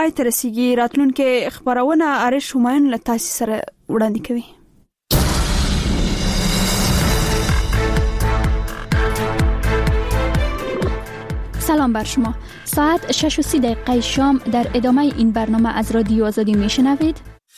پای ته رسیدي. راتلونکي خبرونه عارش همایون له تاسو سره وړاندې کوي. سلام بر شما. ساعت 6:30 شام در ادامه این برنامه از رادیو آزادی میشنوید.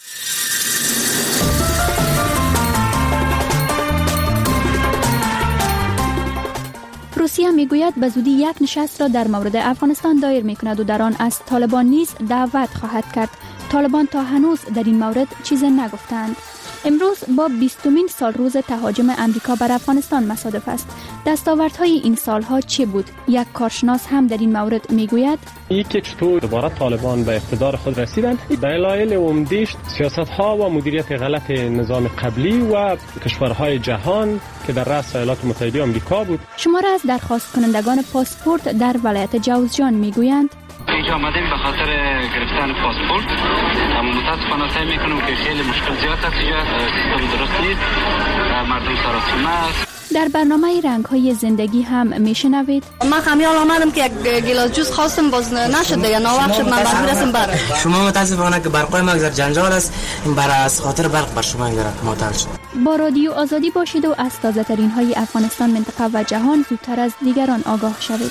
روسیه میگوید به زودی یک نشست را در مورد افغانستان دایر میکند و در آن از طالبان نیز دعوت خواهد کرد. طالبان تا هنوز در این مورد چیزی نگفتند. امروز با 20مین سال روز تهاجم امریکا بر افغانستان مصادف است. دستاوردهای این سالها چه بود؟ یک کارشناس هم در این مورد میگوید یکی چطور دوباره طالبان به اقتدار خود رسیدند. دلایل عمده‌اش سیاست‌ها و مدیریت غلط نظام قبلی و کشورهای جهان که در رأس ایالات متحده آمریکا بود. شماره از درخواست کنندگان پاسپورت در ولایت جوزجان میگویند اینجا آمدیم به خاطر گرفتن پاسپورت، اما متاسفانه سعی میکنم که خیلی مشکل زیاد است. اینجا سیستم درست نیست، مردم سراسیمه است. در برنامه رنگ‌های زندگی هم میشنوید. من خمیال آمدم که یک گلاس جوس خواستم باز نشد دیگه، ناوقت شد، من مجبور هستم برم. شما متاسفانه که برقای ما گذر جنجال است، این برای از خاطر برق بر شما این معطل شد. با رادیو آزادی باشید و از تازه ترین های افغانستان، منطقه و جهان زودتر از دیگران آگاه شوید.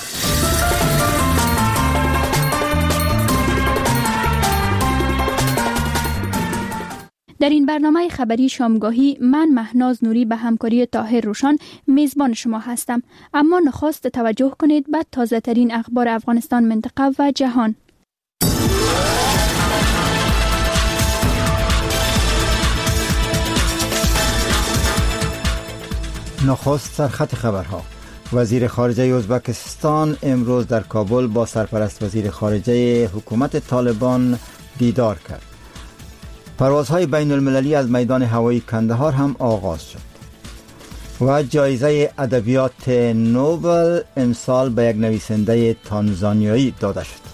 در این برنامه خبری شامگاهی من مهناز نوری به همکاری طاهر روشان میزبان شما هستم. اما نخست توجه کنید به تازه ترین اخبار افغانستان، منطقه و جهان. نخست سرخط خبرها. وزیر خارجه ازبکستان امروز در کابل با سرپرست وزیر خارجه حکومت طالبان دیدار کرد. پروازهای بین المللی از میدان هوایی کندهار هم آغاز شد و جایزه ادبیات نوبل امسال به یک نویسنده تانزانیایی داده شد.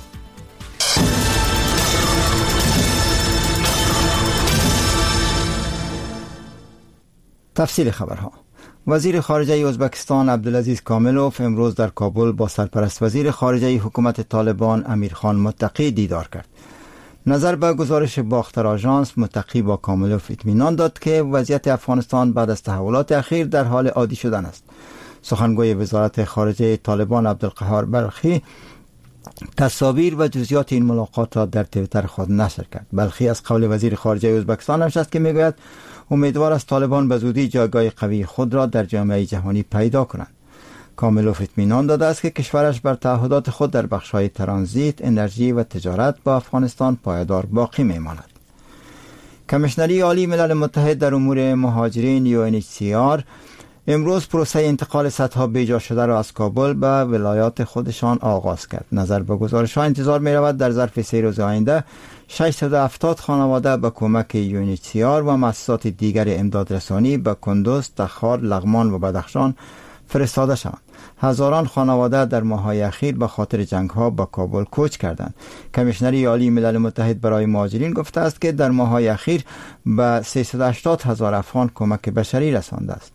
تفصیل خبرها. وزیر خارجه ازبکستان عبدالعزیز کاملوف امروز در کابل با سرپرست وزیر خارجه حکومت طالبان امیرخان متقی دیدار کرد. نظر به گزارش باختر آژانس، متقی با کاملوف اطمینان داد که وضعیت افغانستان بعد از تحولات اخیر در حال عادی شدن است. سخنگوی وزارت خارجه طالبان عبدالقهار بلخی تصاویر و جزئیات این ملاقات را در توییتر خود نشر کرد. بلخی از قول وزیر خارجه ازبکستان نوشت که میگوید امیدوار است طالبان به زودی جایگاه قوی خود را در جامعه جهانی پیدا کنند. کاملوف اطمینان داده است که کشورش بر تعهدات خود در بخش‌های ترانزیت، انرژی و تجارت با افغانستان پایدار باقی میماند. کمیشنری عالی ملل متحد در امور مهاجرین UNHCR امروز پروسه انتقال صدها بیجا شده را از کابل به ولایات خودشان آغاز کرد. نظر به گزارش‌ها انتظار می‌رود در ظرف 3 روز آینده 670 خانواده به کمک UNHCR و مؤسسات دیگر امدادرسانی به کندوز، تخار، لغمان و بدخشان فرستاده شوند. هزاران خانواده در ماه‌های اخیر به خاطر جنگ‌ها به کابل کوچ کردند. کمیشنری عالی ملل متحد برای مهاجرین گفته است که در ماه‌های اخیر به 380,000 افغان کمک بشری رسانده است.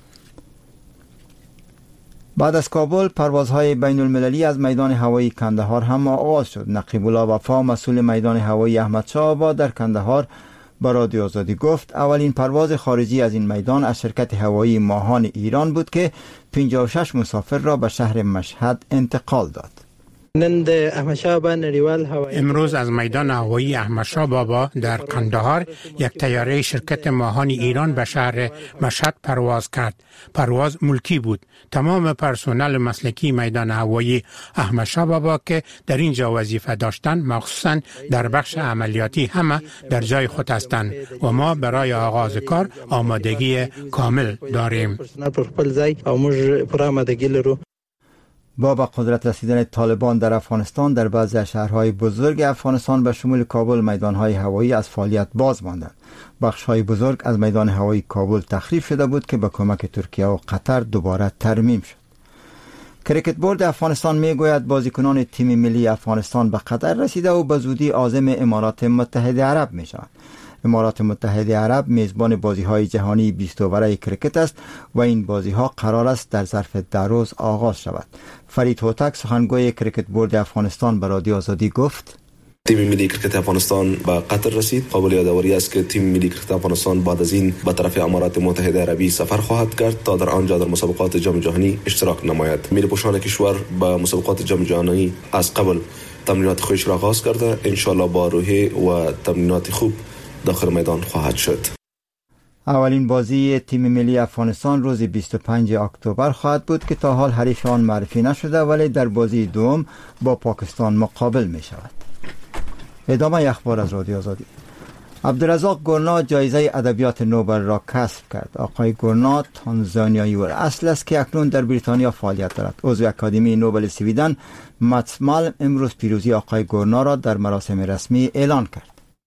بعد از کابل پروازهای بین المللی از میدان هوایی کندهار هم آغاز شد. نقیب الله وفا مسئول میدان هوایی احمدشاه آباد در کندهار با رادیو آزادی گفت اولین پرواز خارجی از این میدان از شرکت هوایی ماهان ایران بود که 56 مسافر را به شهر مشهد انتقال داد. امروز از میدان هوایی احمدشاه بابا در قندهار یک طیاره شرکت ماهان ایران به شهر مشهد پرواز کرد. پرواز ملکی بود. تمام پرسنل مسلکی میدان هوایی احمدشاه بابا که در اینجا وظیفه داشتند، مخصوصا در بخش عملیاتی، همه در جای خود هستند و ما برای آغاز کار آمادگی کامل داریم. با به قدرت رسیدن طالبان در افغانستان در بعضی از شهرهای بزرگ افغانستان به شمول کابل میدانهای هوایی از فعالیت باز ماندند. بخش‌های بزرگ از میدان هوایی کابل تخریب شده بود که با کمک ترکیه و قطر دوباره ترمیم شد. کریکت بورد افغانستان میگوید بازیکنان تیم ملی افغانستان به قطر رسیده و به زودی عازم امارات متحده عرب میشوند. امارات متحده عرب میزبان بازی‌های جهانی 20 اوره کریکت است و این بازی‌ها قرار است در ظرف 10 روز آغاز شود. فرید هوتک سخنگوی کریکت بورد افغانستان به رادیو آزادی گفت تیم ملی کرکت افغانستان به قطر رسید. قابل یادآوری است که تیم ملی کرکت افغانستان بعد از این به طرف امارات متحده عربی سفر خواهد کرد تا در آنجا در مسابقات جام جهانی اشتراک نماید. ملی پوشان کشور به مسابقات جام جهانی از قبل تمرینات خودش را آغاز کرده. ان شاء الله با روحیه و تمرینات خوب داخل میدان خواهد شد. اولین بازی تیم ملی افغانستان روز 25 اکتبر خواهد بود که تا حال حریف آن معرفی نشده، ولی در بازی دوم با پاکستان مقابل می شود. ادامه اخبار از رادیو آزادی. عبدالرزاق گورنا جایزه ادبیات نوبل را کسب کرد. آقای گورنا تانزانیایی اصل است که اکنون در بریتانیا فعالیت دارد. عضو اکادمی نوبل سویدن ماتس مالم امروز پیروزی آقای گورنا را در مراسم رسمی اعلان کرد.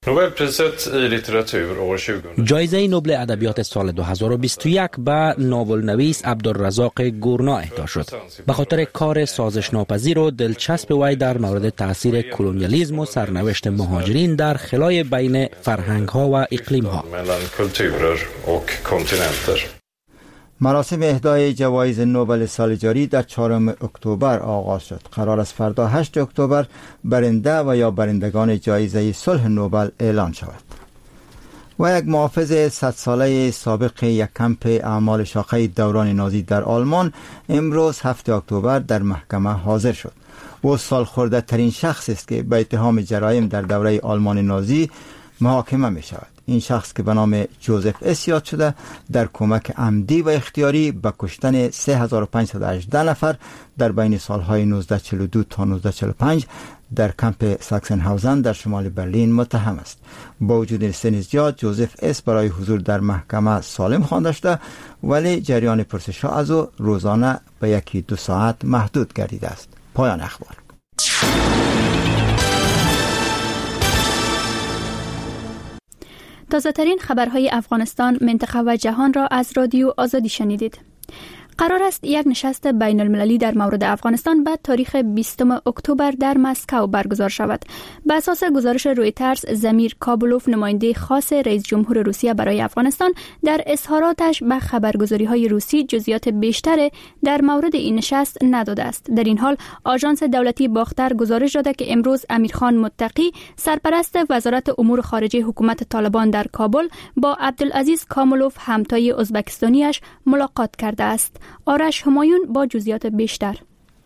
جایزه نوبل ادبیات سال 2021 به ناولنویس عبدالرزاق گورنا اهدا شد به خاطر کار سازش ناپذیر و دلچسب وی در مورد تاثیر کلونیالیسم و سرنوشت مهاجرین در خلای بین فرهنگ ها و اقلیم ها. مراسم اهدای جوایز نوبل سال جاری در 4 اکتبر آغاز شد. قرار است فردا 8 اکتبر برنده و یا برندگان جایزه صلح نوبل اعلان شود. و یک محافظ 100 ساله سابق یک کمپ اعمال شاخه دوران نازی در آلمان امروز 7 اکتبر در محکمه حاضر شد. او سالخورده ترین شخص است که به اتهام جرایم در دوره آلمان نازی محاکمه می شود. این شخص که به نام جوزف اس یاد شده در کمک عمدی و اختیاری به کشتن 3518 نفر در بین سالهای 1942 تا 1945 در کمپ ساکسنهاوزن در شمال برلین متهم است. با وجود سن زیاد جوزف اس برای حضور در محکمه سالم خوانده شده، ولی جریان پرسش‌ها از او روزانه به 1-2 ساعت محدود گردیده است. پایان اخبار. تازه ترین خبرهای افغانستان، منطقه و جهان را از رادیو آزادی شنیدید. قرار است یک نشست بین المللی در مورد افغانستان بعد تاریخ 20 اکتبر در مسکو برگزار شود. به اساس گزارش رویترز، زمیر کابلوف، نماینده خاص رئیس جمهور روسیه برای افغانستان، در اظهاراتش به خبرگزاری‌های روسی جزئیات بیشتر در مورد این نشست نداده است. در این حال آژانس دولتی باختر گزارش داده که امروز امیرخان متقی، سرپرست وزارت امور خارجه حکومت طالبان در کابل، با عبدالعزیز کاملوف، همتای ازبکستانیش، ملاقات کرده است. آرش همایون با جزئیات بیشتر.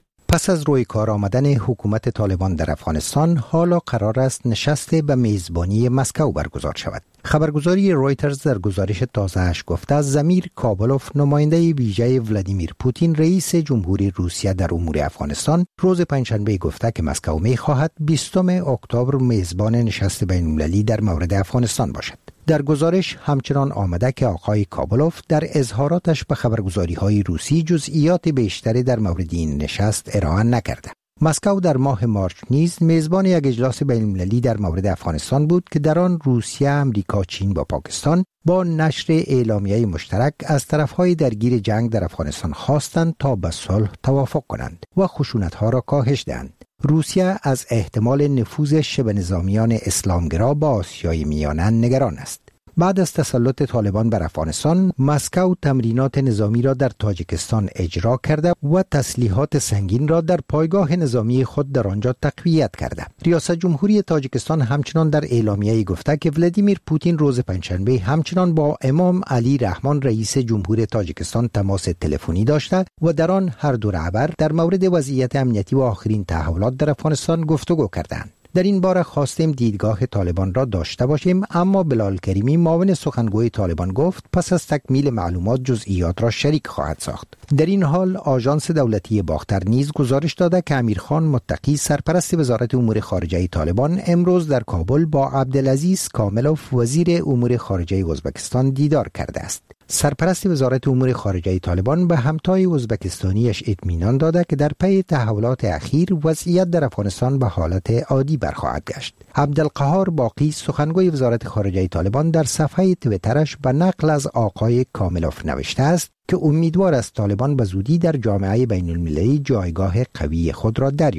پس از روی کار آمدن حکومت طالبان در افغانستان، حالا قرار است نشست به میزبانی مسکو برگزار شود. خبرگزاری رویترز در گزارش تازه‌اش گفته زمیر کابلوف، نماینده ویژه ولادیمیر پوتین رئیس جمهوری روسیه در امور افغانستان، روز پنجشنبه گفته که مسکو می‌خواهد 20 اکتبر میزبان نشست بین‌المللی در مورد افغانستان باشد. در گزارش همچنان آمده که آقای کابلوف در اظهاراتش به خبرگزاری‌های روسی جزئیات بیشتری در مورد این نشست ارائه نکرده. مسکو در ماه مارچ نیز میزبان یک اجلاس بین‌المللی در مورد افغانستان بود که در آن روسیه، آمریکا، چین و پاکستان با نشر اعلامیه مشترک از طرف‌های درگیر جنگ در افغانستان خواستند تا به صلح توافق کنند و خشونت‌ها را کاهش دهند. روسیه از احتمال نفوذ شبه نظامیان اسلامگرا با آسیای میانه نگران است. بعد از تسلط طالبان بر افغانستان، مسکو تمرینات نظامی را در تاجیکستان اجرا کرده و تسلیحات سنگین را در پایگاه نظامی خود در آنجا تقویت کرده. ریاست جمهوری تاجیکستان همچنان در اعلامیه‌ای گفته که ولادیمیر پوتین روز پنجشنبه همچنان با امام علی رحمان رئیس جمهور تاجیکستان تماس تلفنی داشته و در آن هر دو رهبر در مورد وضعیت امنیتی و آخرین تحولات در افغانستان گفتگو کردند. در این باره خواستیم دیدگاه طالبان را داشته باشیم، اما بلال کریمی، معاون سخنگوی طالبان، گفت پس از تکمیل معلومات جزئیات را شریک خواهد ساخت. در این حال آژانس دولتی باختر نیز گزارش داده که امیرخان متقی، سرپرست وزارت امور خارجه طالبان، امروز در کابل با عبدالعزیز کاملوف، وزیر امور خارجه ازبکستان، دیدار کرده است. سرپرست وزارت امور خارجه طالبان به همتای ازبکستانیش اطمینان داده که در پی تحولات اخیر وضعیت در افغانستان به حالت عادی برخواهد گشت. عبدالقهار باقی، سخنگوی وزارت خارجه طالبان، در صفحه تویترش به نقل از آقای کاملوف نوشته است که امیدوار است طالبان به زودی در جامعه بین المللی جایگاه قوی خود را دریابد.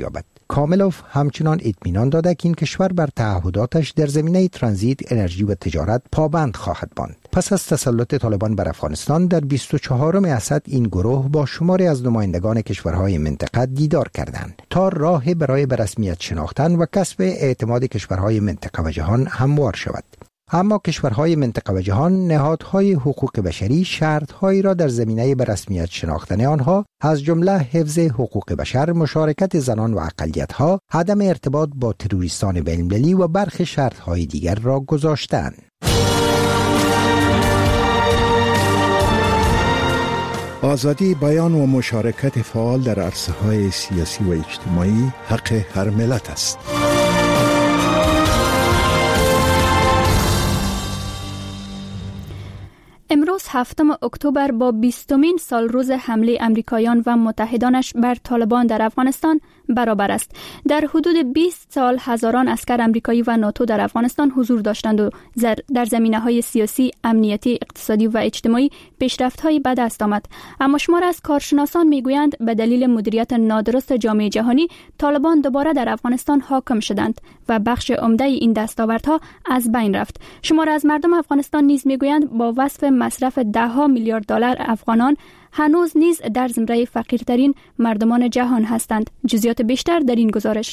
کاملوف همچنان اطمینان داده که این کشور بر تعهداتش در زمینه ترانزیت، انرژی و تجارت پابند خواهد ماند. پس از تسلط طالبان بر افغانستان در 24 اسد این گروه با شماری از نمایندگان کشورهای منطقه دیدار کردند تا راه برای به رسمیت شناختن و کسب اعتماد کشورهای منطقه و جهان هموار شود. اما کشورهای منطقه و جهان نهادهای حقوق بشری شرطهایی را در زمینه به رسمیت شناختن آنها از جمله حفظ حقوق بشر، مشارکت زنان و اقلیت‌ها، عدم ارتباط با تروریستان بین‌المللی و برخی شرطهای دیگر را گذاشتند. آزادی بیان و مشارکت فعال در عرصه‌های سیاسی و اجتماعی حق هر ملت است. امروز 7 اکتبر با 20مین سال روز حمله امریکایان و متحدانش بر طالبان در افغانستان برابر است. در حدود 20 سال هزاران اسکر امریکایی و ناتو در افغانستان حضور داشتند و در زمینه‌های سیاسی، امنیتی، اقتصادی و اجتماعی پیشرفت‌هایی به دست آمد. اما شمار از کارشناسان میگویند به دلیل مدیریت نادرست جامعه جهانی طالبان دوباره در افغانستان حاکم شدند و بخش عمده این دستاوردها از بین رفت. شمار از مردم افغانستان نیز میگویند با وصف مصرف $10 میلیارد افغانان هنوز نیز در زمره فقیرترین مردمان جهان هستند. جزئیات بیشتر در این گزارش.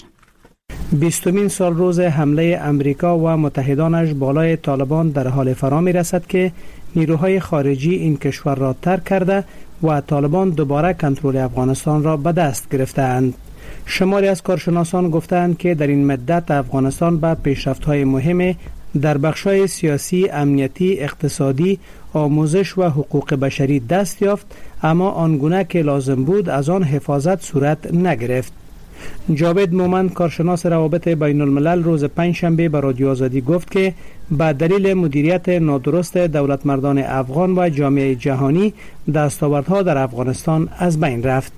20مین سال روز حمله امریکا و متحدانش بالای طالبان در حال فرا می رسد که نیروهای خارجی این کشور را ترک کرده و طالبان دوباره کنترل افغانستان را به دست گرفتند. شماری از کارشناسان گفتند که در این مدت افغانستان به پیشرفت‌های مهم در بخش‌های سیاسی، امنیتی، اقتصادی، آموزش و حقوق بشری دست یافت، اما آنگونه که لازم بود از آن حفاظت صورت نگرفت. جاوید مومند، کارشناس روابط بین الملل، روز پنجشنبه به رادیو آزادی گفت که به دلیل مدیریت نادرست دولتمردان افغان و جامعه جهانی دستاوردها در افغانستان از بین رفت.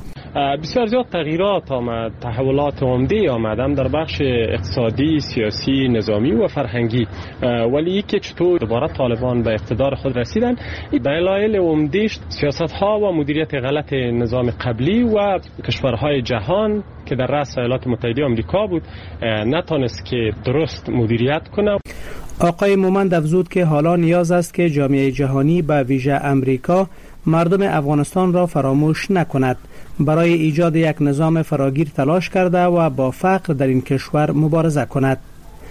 بسیار زیاد تغییرات آمد، تحولات عمده آمدن در بخش اقتصادی، سیاسی، نظامی و فرهنگی، ولی که چطور دوباره طالبان به اقتدار خود رسیدن، دلایل عمده‌اش سیاست‌ها و مدیریت غلط نظام قبلی و کشورهای جهان که در رأس ایالات متحده آمریکا بود نتونست که درست مدیریت کنه. آقای مومند افزود که حالا نیاز است که جامعه جهانی به ویژه امریکا مردم افغانستان را فراموش نکند، برای ایجاد یک نظام فراگیر تلاش کرده و با فقر در این کشور مبارزه کند.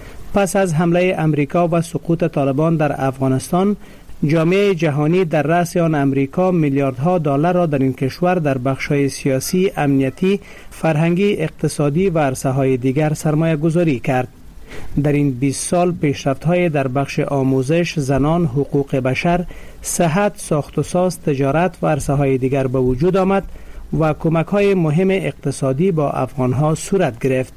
پس از حمله امریکا و سقوط طالبان در افغانستان، جامعه جهانی در رأس آن امریکا میلیاردها دلار را در این کشور در بخش‌های سیاسی، امنیتی، فرهنگی، اقتصادی و عرصه‌های دیگر سرمایه گذاری کرد. در این 20 سال پیشرفت‌های در بخش آموزش، زنان، حقوق بشر، صحت، ساخت و ساز، تجارت و عرصه‌های دیگر به وجود آمد و کمک‌های مهم اقتصادی با افغان‌ها صورت گرفت.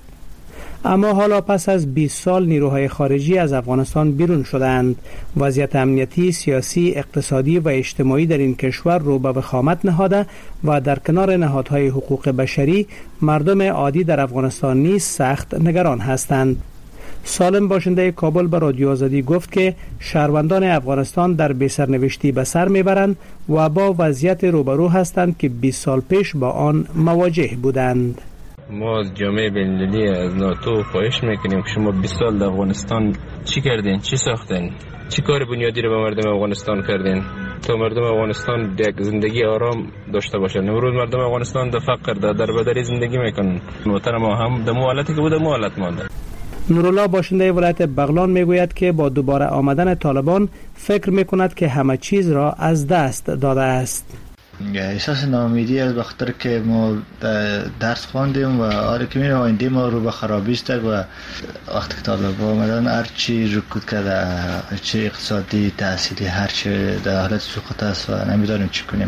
اما حالا پس از 20 سال نیروهای خارجی از افغانستان بیرون شدند. وضعیت امنیتی، سیاسی، اقتصادی و اجتماعی در این کشور رو به وخامت نهاده و در کنار نهادهای حقوق بشری مردم عادی در افغانستان نیز سخت نگران هستند. سالم باشنده کابل به رادیو آزادی گفت که شهروندان افغانستان در بی‌سرنوشتی به سر میبرند و با وضعیت روبرو هستند که 20 سال پیش با آن مواجه بودند. ما از جامعه بین‌المللی از ناتو خواهش میکنیم که شما 20 سال در افغانستان چی کردین؟ چی ساختین؟ چی کار بنیادی رو به مردم افغانستان کردین تا مردم افغانستان یک زندگی آرام داشته باشن؟ امروز مردم افغانستان در فقر، در بدری زندگی میکنن. وطن ما هم در حالتی که بود در حالت مانده. نورالله باشنده ولایت بغلان میگوید که با دوباره آمدن طالبان فکر میکند که همه چیز را از دست داده است. احساس ناامیدی از بخاطر که ما درس خواندیم و آره که میره آینده ما رو به خرابی است و وقتی که طالبان آمدن هر چی رکود کرده، چه اقتصادی، تحصیلی، هر چی در حالت سقوط است و نمیدونیم چی کنیم.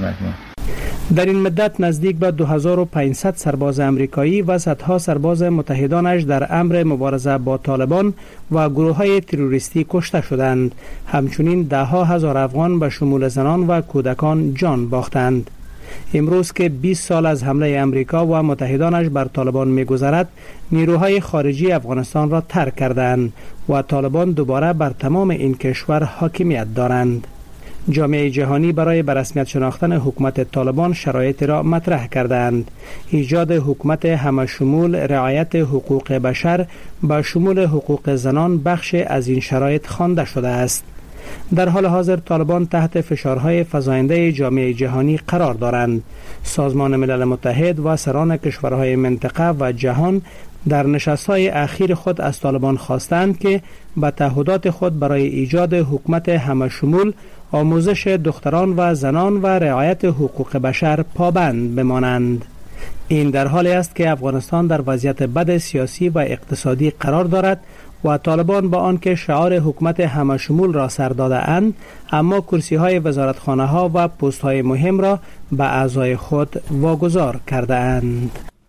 در این مدت نزدیک به 2500 سرباز امریکایی و صدها سرباز متحدانش در امر مبارزه با طالبان و گروه‌های تروریستی کشته شدند. همچنین ده‌ها هزار افغان به شمول زنان و کودکان جان باختند. امروز که 20 سال از حمله امریکا و متحدانش بر طالبان می‌گذرد، نیروهای خارجی افغانستان را ترک کردند و طالبان دوباره بر تمام این کشور حاکمیت دارند. جامعه جهانی برای به رسمیت شناختن حکومت طالبان شرایط را مطرح کردند. ایجاد حکومت همشمول، رعایت حقوق بشر با شمول حقوق زنان بخش از این شرایط خوانده شده است. در حال حاضر طالبان تحت فشارهای فزاینده جامعه جهانی قرار دارند. سازمان ملل متحد و سران کشورهای منطقه و جهان در نشست‌های اخیر خود از طالبان خواستند که به تعهدات خود برای ایجاد حکومت همشمول، آموزش دختران و زنان و رعایت حقوق بشر پابند بمانند. این در حالی است که افغانستان در وضعیت بد سیاسی و اقتصادی قرار دارد و طالبان با آنکه شعار حکومت همشمول را سر داده اند، اما کرسی های وزارتخانه ها و پست های مهم را به اعضای خود واگذار کرده اند.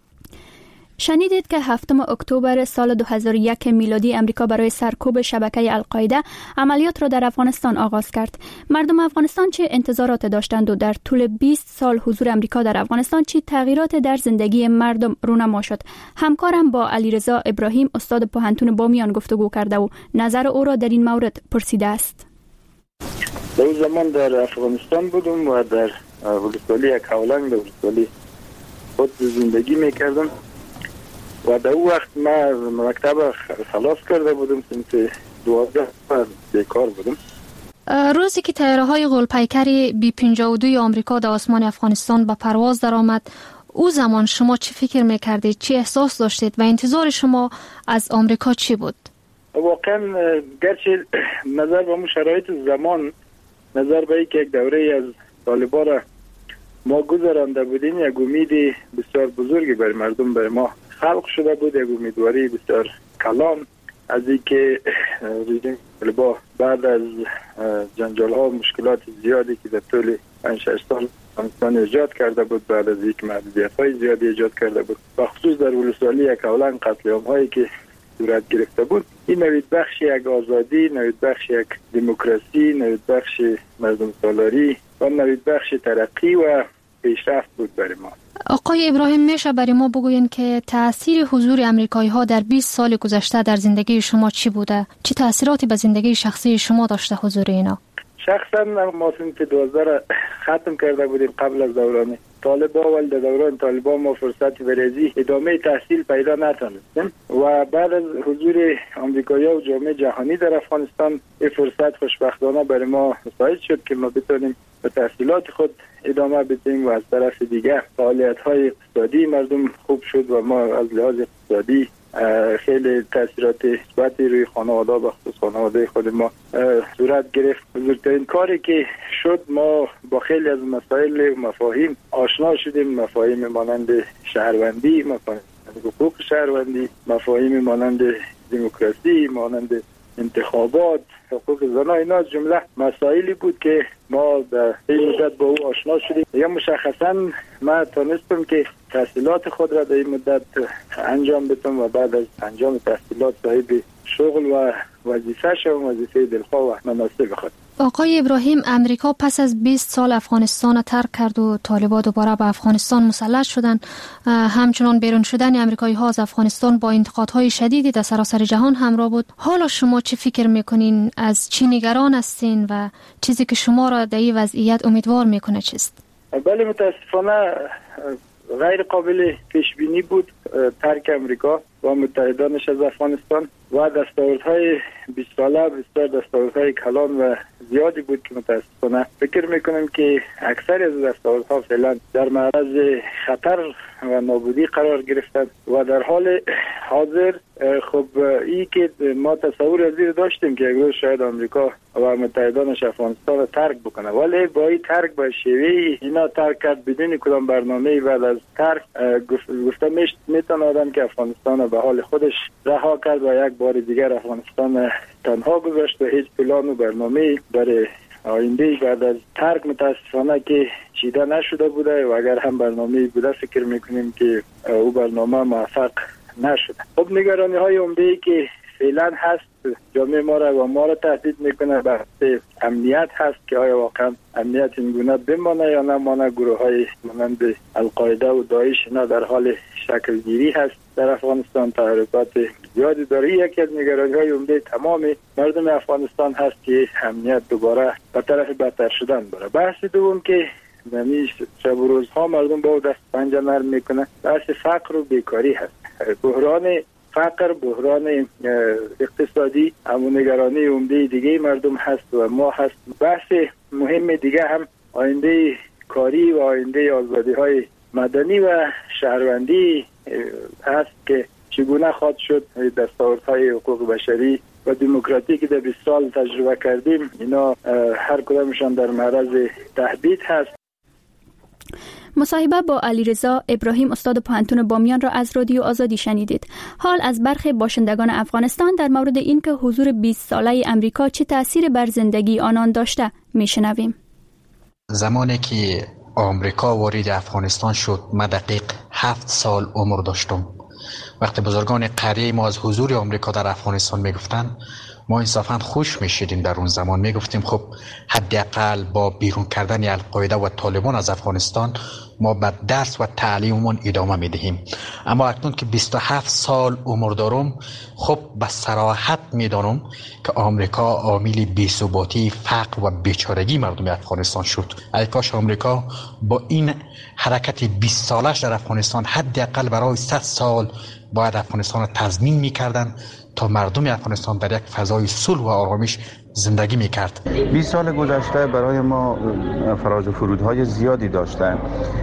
شنیدید که 7 اکتبر سال 2001 میلادی امریکا برای سرکوب شبکه القاعده عملیات را در افغانستان آغاز کرد. مردم افغانستان چه انتظارات داشتند و در طول 20 سال حضور امریکا در افغانستان چه تغییرات در زندگی مردم رونما شد؟ همکارم با علیرضا ابراهیم استاد پوهنتون بامیان گفتگو کرده و نظر او را در این مورد پرسیده است. در زمان در افغانستان بودم و در ولسوالی کاولنگ در ولسوالی خود زندگی میکردم و در اون وقت ما مکتب خلاص کرده بودم، سنت 12 بیکار بودم. روزی که طیاره‌های غول‌پیکر B-52 آمریکا در آسمان افغانستان به پرواز درآمد، او زمان شما چی فکر میکردید؟ چی احساس داشتید و انتظار شما از آمریکا چی بود؟ واقعا گرچه نظر به شرایط زمان، نظر به یک دوره از طالبان را ما گذرانده بودیم، یک امید بسیار بزرگی برای مردم، برای ما خلق شده بود، یک امیدواری بسیار کلان از اینکه رژیم طالبان بعد از جنجال ها و مشکلات زیادی که در طول 5-6 سال افغانستان ایجاد کرده بود، بعد از اینکه محدودیت های زیادی ایجاد کرده بود، و خصوص در ولسوالی کاولنگ قتل عام هایی که صورت گرفته بود، این نوید بخش یک آزادی، نوید بخش یک دموکراسی، نوید بخش مردم سالاری و نوید بخش ترقی و پیشرفت بود برای ما. آقای ابراهیم، میشه برای ما بگوین که تأثیر حضور امریکایی ها در 20 سال گذشته در زندگی شما چی بوده؟ چه تأثیراتی به زندگی شخصی شما داشته حضور اینا؟ شخصا ما سنت 12 را ختم کرده بودیم قبل از دوران طالبان، ولی در دوران طالبان ما فرصتی برای ادامه تحصیل پیدا نتونستیم و بعد از حضور آمریکایی‌ها و جامعه جهانی در افغانستان این فرصت خوشبختانه برای ما مساعد شد که ما بتونیم به تحصیلات خود ادامه بدیم و از طرف دیگه فعالیت‌های اقتصادی مردم خوب شد و ما از لحاظ اقتصادی خیلی تاثیرات مثبتی روی خانواده و خصوص خانواده خود ما صورت گرفت. بزرگترین کاری که شد، ما با خیلی از مسائل و مفاهیم آشنا شدیم، مفاهیم مانند شهروندی، مفاهیم حقوق شهروندی، مفاهیم مانند دموکراسی، مانند انتخابات، حقوق زنان. اینا از جمله مسائلی بود که ما در این مدت با او آشنا شدیم. یا مشخصا من تونستم که تحصیلات خود را در این مدت انجام بدم و بعد از انجام تحصیلات صاحب شغل و وظیفه شدم، وظیفه دلخواه و مناسب خود. آقای ابراهیم، امریکا پس از 20 سال افغانستان ترک کرد و طالبان دوباره به افغانستان مسلط شدند. همچنان بیرون شدن امریکایی ها از افغانستان با انتقادهای شدیدی در سراسر جهان همراه بود. حالا شما چه فکر میکنین؟ از چی نگران هستین و چیزی که شما را در این وضعیت امیدوار میکنه چیست؟ بله، متاسفانه غیر قابل پیش بینی بود ترک امریکا و متحدانش از افغانستان و دستاوردهای 20 ساله بسیار دستاوردهای کلان و زیادی بود که متاسفانه فکر میکنم که اکثر از دستاوردها فعلا در معرض خطر و نابودی قرار گرفتند و در حال حاضر خب این که ما تصور از این داشتیم که یک روز شاید آمریکا و متحدانش افغانستان را ترک بکنه، ولی با این ترک به شیوهی اینا ترک کرد بدون کدام برنامه‌ای. بعد از ترک گفته میتونه آدم که افغانستان به حال خودش رها کرد و یک بار دیگر افغانستان تنها گذاشت و هیچ پلان و برنامه‌ای برای آینده بعد از ترک متاسفانه که چیده نشده بوده و اگر هم برنامه‌ای بوده فکر میکنیم که او برنامه موفق نشده. خب نگرانی های عمده‌ای که فعلا هست جامعه ما را و ما را تهدید میکنه بحث امنیت هست که آیا واقعا امنیت این گونه بمانه یا نمانه. گروه های مانند القاعده و داعش اینا در حال شکل گیری هست در افغانستان. تحرکات زیادی داره. یکی از نگرانی‌های عمده تمام مردم افغانستان هست که امنیت دوباره به طرف بدتر شدن بره. بحث دوم که نمی شب و روزها مردم با دست پنجه نرم میکنه بحث فقر و بیکاری هست. بحران فقر، بحران اقتصادی، همون نگرانی عمده دیگه مردم هست و ما هست. بحث مهم دیگه هم آینده کاری و آینده آزادی‌های مدنی و شهروندی هست که چگونه خواهد شد. دستاوردهای حقوق بشری و دموکراتی که در 20 سال تجربه کردیم اینا هر کدامشان در معرض تهدید هست. مصاحبه با علیرضا ابراهیم استاد پوهنتون بامیان را از رادیو آزادی شنیدید. حال از برخی باشندگان افغانستان در مورد اینکه حضور 20 ساله امریکا چه تأثیر بر زندگی آنان داشته میشنویم. زمانی که آمریکا وارد افغانستان شد من دقیق 7 سال عمر داشتم. وقتی بزرگان قریه ما از حضور آمریکا در افغانستان میگفتن ما انصافاً خوش میشیدیم. در اون زمان میگفتیم خب حداقل با بیرون کردن القاعده و طالبان از افغانستان ما به درس و تعلیممون ادامه میدهیم. اما اکنون که 27 سال عمر دارم خب به صراحت میدانم که آمریکا عامل بی‌ثباتی، فقر و بیچارگی مردم افغانستان شد. ای کاش آمریکا با این حرکت 20 سالش در افغانستان حداقل برای 100 سال باید افغانستان را تضمین میکردن تا مردم افغانستان در یک فضای صلح و آرامش زندگی میکرد. 20 سال گذشته برای ما فراز و فرودهای زیادی داشتن.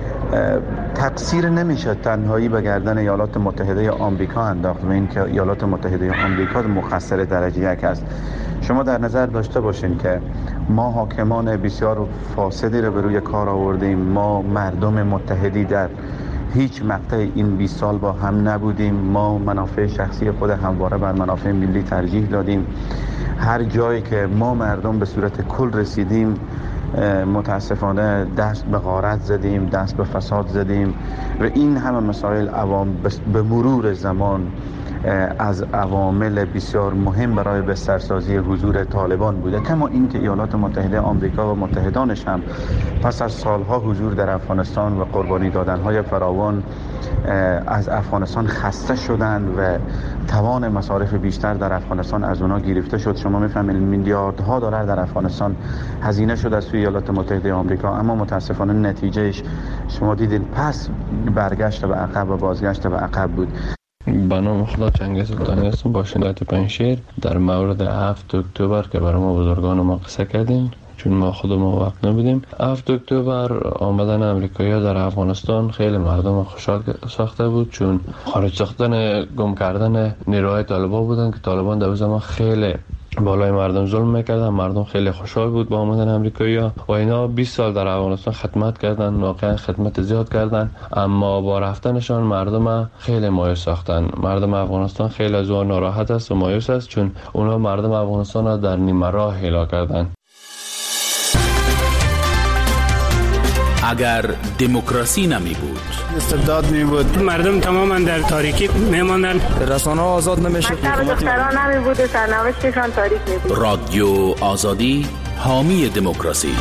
تقصیر نمیشه تنهایی به گردن ایالات متحده آمریکا انداخت و این که ایالات متحده آمریکا مقصر درجه 1 است. شما در نظر داشته باشین که ما حاکمان بسیار فاسدی رو به روی کار آوردیم. ما مردم متحدی در هیچ مقطع این 20 سال با هم نبودیم. ما منافع شخصی خود همواره بر منافع ملی ترجیح دادیم. هر جایی که ما مردم به صورت کل رسیدیم متاسفانه دست به غارت زدیم، دست به فساد زدیم و این همه مسائل به مرور زمان از عوامل بسیار مهم برای بسترسازی حضور طالبان بوده. کما اینکه ایالات متحده آمریکا و متحدانش هم پس از سالها حضور در افغانستان و قربانی دادنهای فراوان از افغانستان خسته شدند و توان مصارف بیشتر در افغانستان از اونا گرفته شد. شما میفهمید میلیاردها دلار در افغانستان هزینه شده از سوی ایالات متحده آمریکا، اما متاسفانه نتیجهش شما دیدین پس برگشت به عقب و بازگشت به عقب بود. به نام خدا چنگیز سلطانی هستم، باشنده پنجشیر. در مورد 7 اکتبر که برای ما بزرگان ما قصه کردین چون ما خودمون وقت نبودیم. 7 اکتبر آمدن امریکایی‌ها در افغانستان خیلی مردم خوشحال ساخته بود، چون خارج ساختن گم کردن نیروهای طالبان بودن که طالبان در زمان خیلی بالای مردم ظلم میکردن. مردم خیلی خوشحال بود با آمدن امریکایی‌ها و اینا 20 سال در افغانستان خدمت کردن، واقعا خدمت زیاد کردن، اما با رفتنشان مردم خیلی مایوس ساختن. مردم افغانستان خیلی از اون ناراحت است و مایوس است، چون اونا مردم افغانستان را در نیمه راه هلاک کردن. اگر دموکراسی نمی بود، استبداد می بود، مردم تماما در تاریکی می ماندن، رسانه ها آزاد نمی شد، دختران نمی بود و سرنوشتشان تاریک می بود. رادیو آزادی، حامی دموکراسی.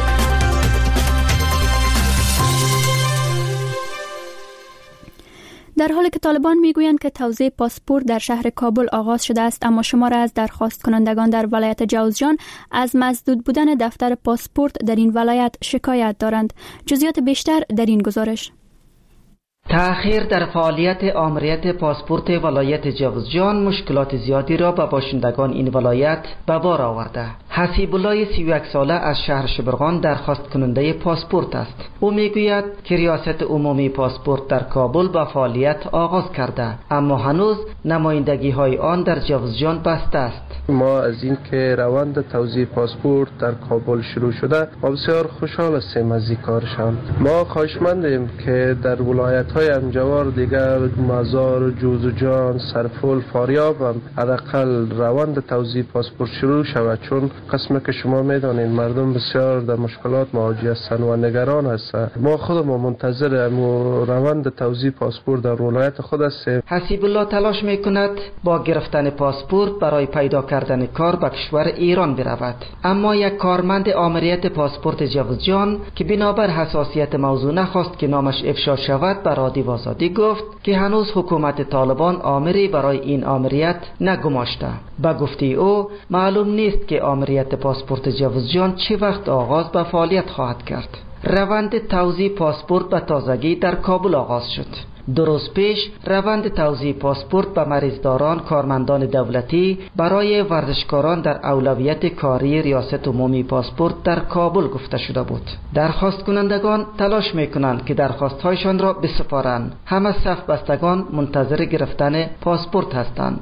در حالی که طالبان میگویند که توزیع پاسپورت در شهر کابل آغاز شده است، اما شمار از درخواست کنندگان در ولایت جوزجان از مسدود بودن دفتر پاسپورت در این ولایت شکایت دارند. جزئیات بیشتر در این گزارش. تأخیر در فعالیت آمریت پاسپورت ولایت جوزجان مشکلات زیادی را به باشندگان این ولایت به بار آورده. حسیب الله 31 ساله از شهر شبرغان درخواست کننده پاسپورت است. او میگوید که ریاست عمومی پاسپورت در کابل به فعالیت آغاز کرده، اما هنوز نمایندگی های آن در جوزجان بسته است. ما از این که روند توزیع پاسپورت در کابل شروع شده ما بسیار خوشحال هستیم از این کارشان. ما خواهشمندیم که در ولایت های انجوار دیگر مزار، جوزجان، سرپل، فاریاب هم حداقل روند توزیع پاسپورت شروع شود، چون قسمی که شما میدانید مردم بسیار در مشکلات مواجه هستند و نگران هستند. ما خودمون منتظر روند توزیع پاسپورت در ولایت خود هستیم. حسیب الله تلاش میکند با گرفتن پاسپورت برای پیدا کردن کار به کشور ایران برود. اما یک کارمند آمریت پاسپورت جوزجان که بنابر حساسیت موضوع نخواست که نامش افشا شود به رادیو آزادی گفت که هنوز حکومت طالبان آمری برای این آمریت نگماشته. با گفته او معلوم نیست که آمریت پاسپورت جوزجان چه وقت آغاز به فعالیت خواهد کرد. روند توزیع پاسپورت به تازگی در کابل آغاز شد. 2 روز پیش روند توزیع پاسپورت به مریضداران کارمندان دولتی برای ورزشکاران در اولویت کاری ریاست عمومی پاسپورت در کابل گفته شده بود. درخواست کنندگان تلاش میکنند که درخواست‌هایشان را بسپارند. همه صف بستگان منتظر گرفتن پاسپورت هستند.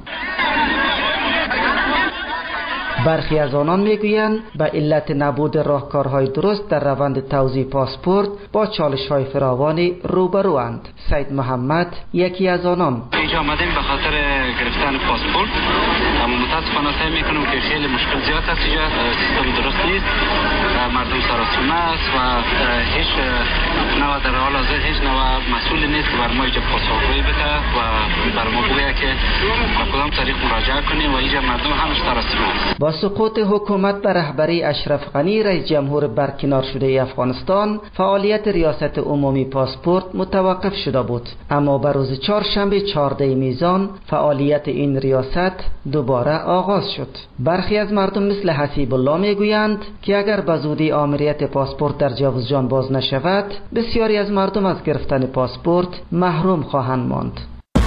برخی از آنان میگویند به علت نبود راهکارهای درست در روند توزیع پاسپورت با چالش‌های فراوانی روبروند. سید محمد یکی از آنان. اینجا آمدیم به خاطر گرفتن پاسپورت، اما متاسفانه سعی میکنم که خیلی مشکل زیاد است. اینجا سیستم درست نیست، مردم سراسیمه است و هیچ نوع در حال حاضر هیچ نوع مسئول نیست که بر ما اینجا پاسخگویی بده و بر ما بگه که به کدام طریق مراجعه کنیم و اینجا مردم همش سراسیمه است. با سقوط حکومت به رهبری اشرف غنی رئیس جمهور برکنار شده افغانستان، فعالیت ریاست عمومی پاسپورت متوقف شده بود. اما بر روز چهارشنبه 14 میزان فعالیت این ریاست دوباره آغاز شد. برخی از مردم مثل حسیب الله میگویند که اگر به زودی آمریت پاسپورت در جوزجان باز نشود، بسیاری از مردم از گرفتن پاسپورت محروم خواهند ماند.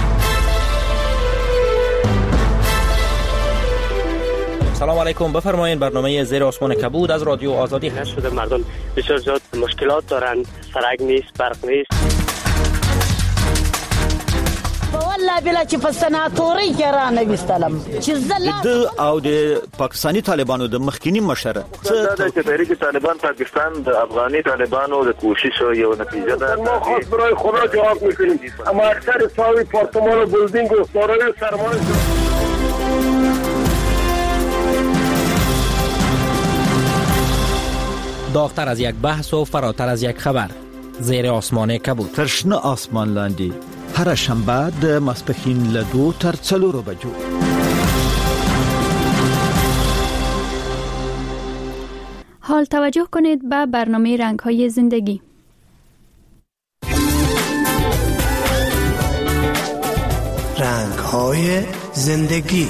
سلام علیکم، بفرمایید. برنامه زیر آسمان کبود از رادیو آزادی هست. شده مردم بسیار زیاد مشکلات دارن، سرک نیست، برق نیست. والله بلا چې په سناتوري کې را نه وستلم چې د او د پاکستانی طالبانو د مخکینی مشر څه د تحریک طالبان پاکستان د افغاني طالبانو د کوشش یو نتیجه ده. ما خاص برای خدا جواب میکنیم، اما اکثر ساوی پارتمان و بلدینگ و دارای سرمایه داغتر از یک بحث و فراتر از یک خبر. زیر آسمان کبود. ترشنه آسمان لاندی هر شنبه د ماسپښین له 2 تر 4 بجو. حال توجه کنید به برنامه رنگ‌های زندگی. رنگ‌های زندگی.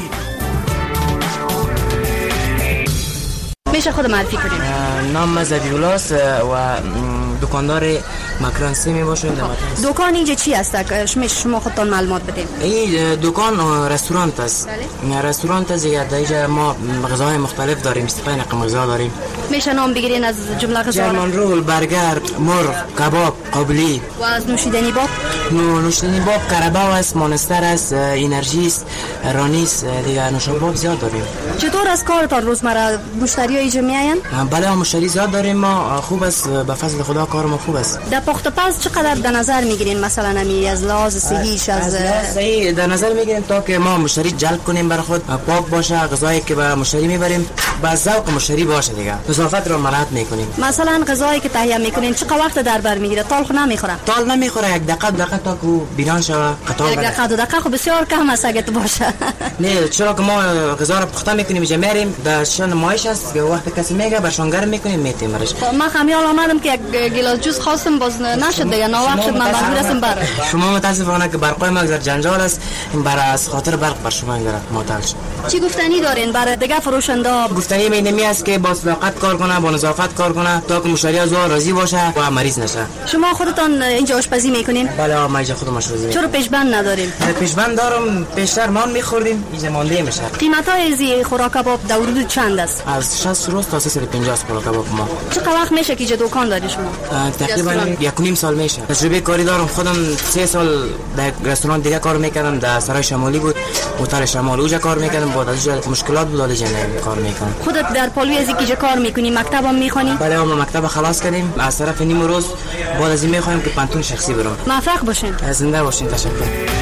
میشه خود معرفی کنید؟ نام زبیولا است و دکاندار مکرانسی می باشم. دکان اینجا چی است؟ شما خودتان معلومات بدید. این دکان رستوران است. رستوران است دیگه. اینجا ما غذاهای مختلف داریم، 25 رقم غذا داریم. میشه نام بگیرین از جمله غذا؟ جرمن رول، برگر، مرغ، کباب، قابلی. و از نوشیدنی باب؟ نوشیدنی باب کرباو است، مانستر است، انرژی است، رانیس دیگه. نوشابه باب زیاد داریم. چطور از کارتان روزمره مشتری های اینجا میاین؟ بله مشتری زیاد داریم ما. خوب است، به فضل خدا کار ما خوب است. در پخت پز چقدر در نظر میگیرین؟ مثلا نمی از لحاظ صحیش از صحیح در نظر میگیریم تا که ما مشتری جلب کنیم برای خود، پاک باشه، غذایی که به مشتری میبریم با ذوق مشتری باشه دیگه. نظافت رو مراعات میکنیم. مثلا غذایی که تهیه میکنین چقدر وقت در بر میگیره؟ تال خو نمیخوره؟ تال نمیخوره، یک دقیقه تا که بیرون شوه قطار یک دقیقه دو دقیقه خو بسیار کم است اگه تو باشه. نه چرا که ما غذا رو پخته میکنیم جمعیم در شان مایش است که وقت کسی میگه برشون گرم میکنیم میتیمرش. ما خمیال آمدم که یک گلاس جوس خواستم باز نشد دیگه، ناوقت شد، من مجبور هستم برم. شما متاسفانه که برقای ما گذر جنجال است، این برای از خاطر برق بر شما اینجا معطل شد. چی گفتنی دارین برای دیگه فروشنده؟ گفتنی میدمی است که با صداقت کار کنه، با نظافت کار کنه تا که مشتری از او راضی باشه و مریض نشه. شما خودتان اینجا آشپزی میکنین؟ بله ما اینجا خودم آشپزی میکنم. چرا پیشبند ندارین؟ پیشبند دارم، پیشتر ما میخوردیم، اینجا مانده میشه. قیمتای زی خوراک کباب در حدود چند است؟ از 60 روز تا 350 است خوراک کباب ما. چقدر وقت میشه که اینجا دکان داری شما؟ تقریبا 1.5 سال میشه. تجربه کاری دارم، خودم 3 سال در رستوران دیگه کار میکردم، در سرای شمالی بود، هتل شمال اونجا کار میکردم، بعد از مشکلات بود دیگه کار میکنم. خودت در پالوی از اینجا کار میکنی؟ مکتب هم میخونی؟ بله ما مکتب خلاص کردیم، از طرف نیم روز بعد از این میخوایم که پانتون شخصی برم. موفق باشین. زنده باشین. تشکر.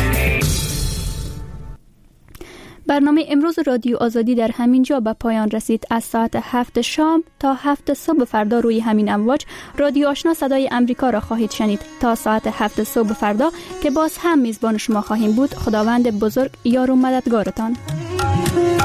برنامه امروز رادیو آزادی در همین جا به پایان رسید. از ساعت 7 شام تا 7 صبح فردا روی همین امواج رادیو آشنا صدای امریکا را خواهید شنید. تا ساعت 7 صبح فردا که باز هم میزبان شما خواهیم بود. خداوند بزرگ یار و مددگارتان.